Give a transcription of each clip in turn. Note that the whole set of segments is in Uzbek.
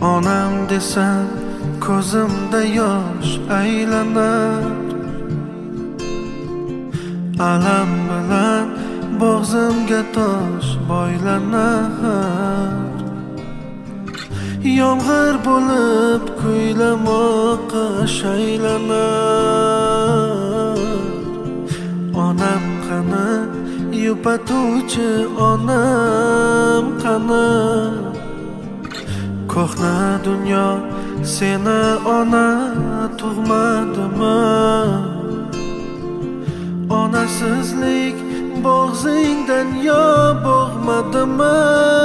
Onam desam ko'zimda yosh aylanar, alam bilan bo'g'zimga tosh boylanar. Yomg'ir bo'lib kuylamoqqa shaylanar. Onam qani, yupatuvchi onam qani. Ko'hna dunyo seni ona tug'madimi? Onasizlik bo'g'zingdan yo bo'g'madimi?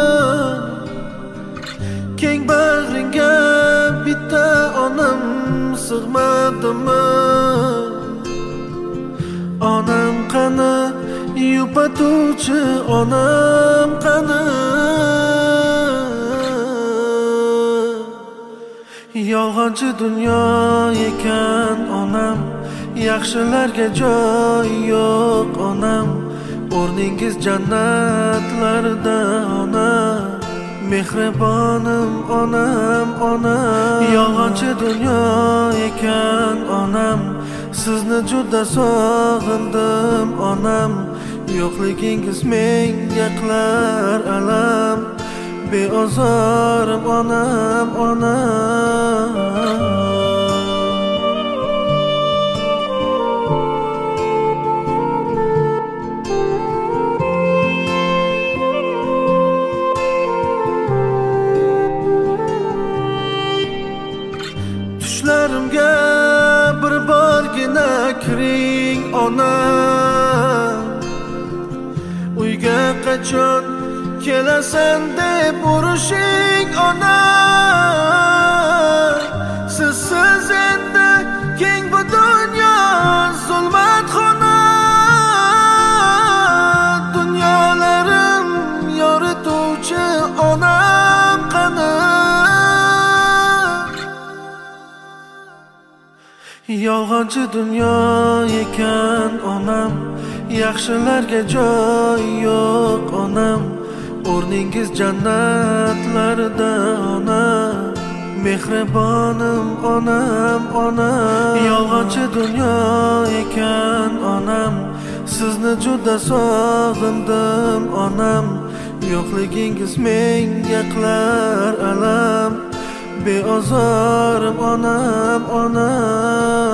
Keng bag'ringga bitta onam sig'madimi? Onam qani, yupatuvchi onam qani. Yolg'onchi dunyo ekan onam, yaxshilarga joy yo'q onam. O'rningiz jannatlarda onam, mehribonim onam, onam. Yolg'onchi dunyo ekan onam, sizni juda sog'indim onam. Yo'qligingiz menga qilar alam, beozorim onam, onam. Tushlarimga bir borgina kiring onam. Uyga qachon kelasan deb urushing onam. Sizsiz endi keng bu dunyo zulmat xona. Dunyolarim yorituvchi onam qani. Yolg'onchi dunyo ekan onam, yaxshilarga joy yo'q onam. O'rningiz jannatlarda onam, mehribonim onam, onam. Yolg'onchi dunyo ekan onam, sizni juda sog'indim onam. Yo'qligingiz menga qilar alam, beozorim onam, onam.